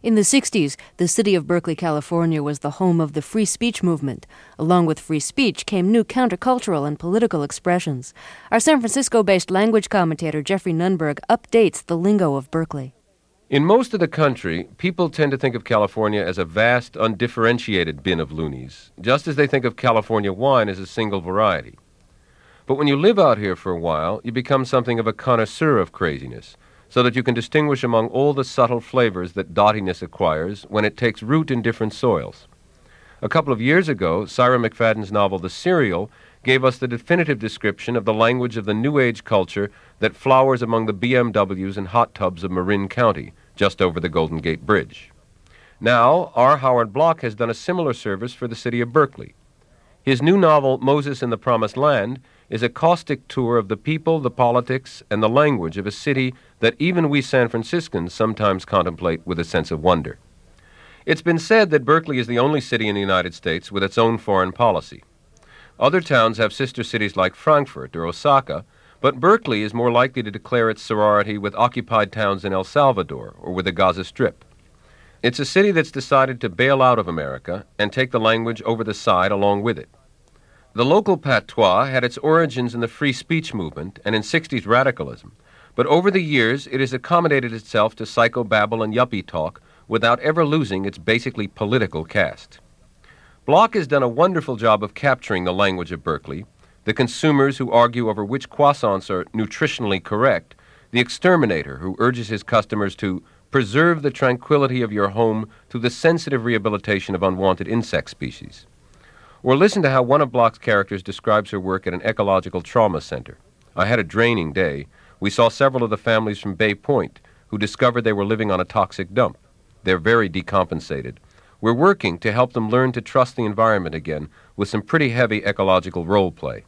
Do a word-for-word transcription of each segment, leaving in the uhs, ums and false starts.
In the sixties, the city of Berkeley, California was the home of the free speech movement. Along with free speech came new countercultural and political expressions. Our San Francisco-based language commentator Jeffrey Nunberg updates the lingo of Berkeley. In most of the country, people tend to think of California as a vast, undifferentiated bin of loonies, just as they think of California wine as a single variety. But when you live out here for a while, you become something of a connoisseur of craziness, so that you can distinguish among all the subtle flavors that dottiness acquires when it takes root in different soils. A couple of years ago, Syra McFadden's novel The Serial gave us the definitive description of the language of the New Age culture that flowers among the B M Ws and hot tubs of Marin County, just over the Golden Gate Bridge. Now, R. Howard Block has done a similar service for the city of Berkeley. His new novel, Moses in the Promised Land, is a caustic tour of the people, the politics, and the language of a city that even we San Franciscans sometimes contemplate with a sense of wonder. It's been said that Berkeley is the only city in the United States with its own foreign policy. Other towns have sister cities like Frankfurt or Osaka, but Berkeley is more likely to declare its sorority with occupied towns in El Salvador or with the Gaza Strip. It's a city that's decided to bail out of America and take the language over the side along with it. The local patois had its origins in the free speech movement and in sixties radicalism, but over the years it has accommodated itself to psychobabble and yuppie talk without ever losing its basically political cast. Block has done a wonderful job of capturing the language of Berkeley, the consumers who argue over which croissants are nutritionally correct, the exterminator who urges his customers to preserve the tranquility of your home through the sensitive rehabilitation of unwanted insect species. Or listen to how one of Block's characters describes her work at an ecological trauma center. I had a draining day. We saw several of the families from Bay Point who discovered they were living on a toxic dump. They're very decompensated. We're working to help them learn to trust the environment again with some pretty heavy ecological role play.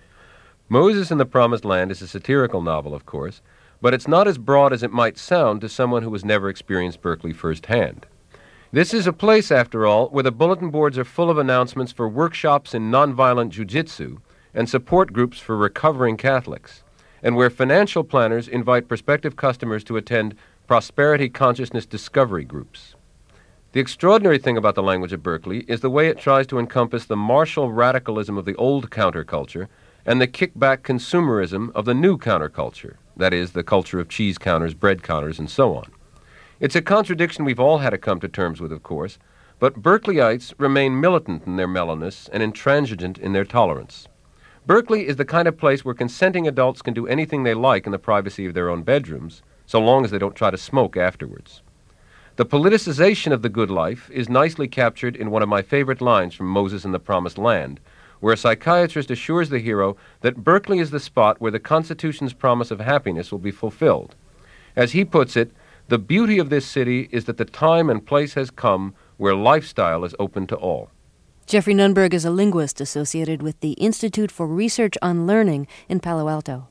Moses in the Promised Land is a satirical novel, of course, but it's not as broad as it might sound to someone who has never experienced Berkeley firsthand. This is a place, after all, where the bulletin boards are full of announcements for workshops in nonviolent jiu-jitsu and support groups for recovering Catholics, and where financial planners invite prospective customers to attend prosperity consciousness discovery groups. The extraordinary thing about the language of Berkeley is the way it tries to encompass the martial radicalism of the old counterculture and the kickback consumerism of the new counterculture, that is, the culture of cheese counters, bread counters, and so on. It's a contradiction we've all had to come to terms with, of course, but Berkeleyites remain militant in their mellowness and intransigent in their tolerance. Berkeley is the kind of place where consenting adults can do anything they like in the privacy of their own bedrooms, so long as they don't try to smoke afterwards. The politicization of the good life is nicely captured in one of my favorite lines from Moses in the Promised Land, where a psychiatrist assures the hero that Berkeley is the spot where the Constitution's promise of happiness will be fulfilled. As he puts it, the beauty of this city is that the time and place has come where lifestyle is open to all. Jeffrey Nunberg is a linguist associated with the Institute for Research on Learning in Palo Alto.